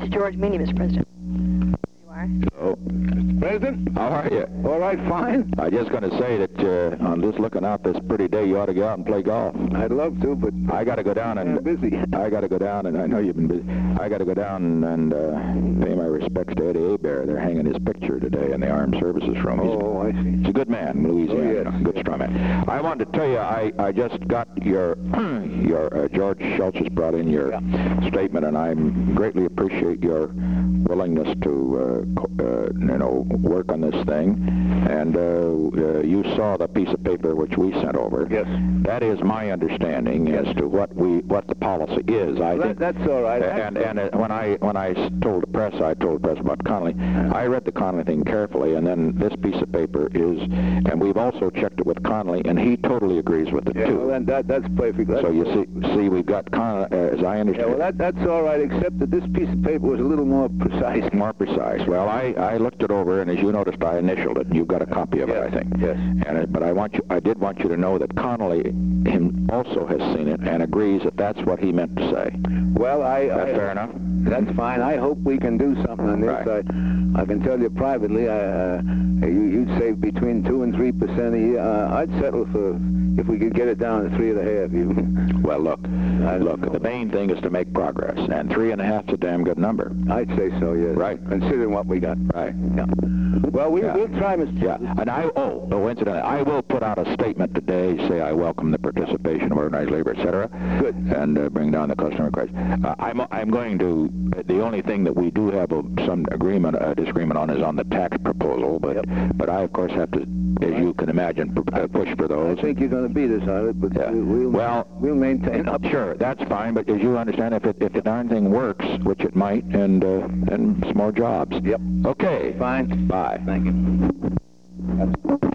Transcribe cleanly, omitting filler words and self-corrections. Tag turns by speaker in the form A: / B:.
A: Mr. George Meany, Mr. President. You are.
B: Oh,
C: Mr. President?
B: how are you?
C: All right, fine.
B: I just going to say that on just looking out this pretty day, you ought to go out and play golf.
C: I'd love to, but
B: I got to go down and
C: I'm busy.
B: I got to go down, and I know you've been busy. I got to go down and pay my respects to Eddie Hebert. They're hanging his picture today in the Armed Services Room.
C: Oh, I see.
B: He's a good man, Louisiana.
C: Oh, yes.
B: Good strong man. I wanted to tell you, I just got your George Schultz has brought in your statement, and I greatly appreciate your willingness to work on this thing. And you saw the piece of paper which we sent over.
C: Yes.
B: That is my understanding as to what the policy is. I think
C: That's all right.
B: And when I told the press about Connolly, I read the Connolly thing carefully, and then this piece of paper is, and we've also checked it with Connolly, and he totally agrees with it too.
C: Well, then that's perfect.
B: So you see, we've got Connolly, as I understand.
C: Yeah, well, that's all right, except that this piece of paper was a little more precise.
B: More precise. Well, I looked it over, and as you noticed, I initialed it, and you've got a copy of it, I think.
C: Yes.
B: But I did want you to know that Connolly him also has seen it and agrees that that's what he meant to say.
C: Well,
B: That's fair enough?
C: That's fine. I hope we can do something on this.
B: Right.
C: I can tell you privately, you'd save between 2 and 3% a year. I'd settle for if we could get it down to 3.5.
B: Well, look, the main thing is to make progress, and 3.5 is a damn good number.
C: I'd say so, yes.
B: Right.
C: Considering what we got.
B: Right.
C: Yeah. Well, we'll try, Mr.
B: Yeah, and incidentally, I will put out a statement today, say I welcome the participation of organized labor, etc.
C: Good.
B: And bring down the customer price. I'm going to, the only thing that we do have some disagreement on is on the tax proposal, but I, of course, have to, as you can imagine, push for those.
C: I think you're going to beat us on it, but we'll maintain up.
B: Sure, that's fine, but as you understand, if the darn thing works, which it might, and some more jobs.
C: Yep.
B: Okay.
C: Fine.
B: Bye.
C: Thank you.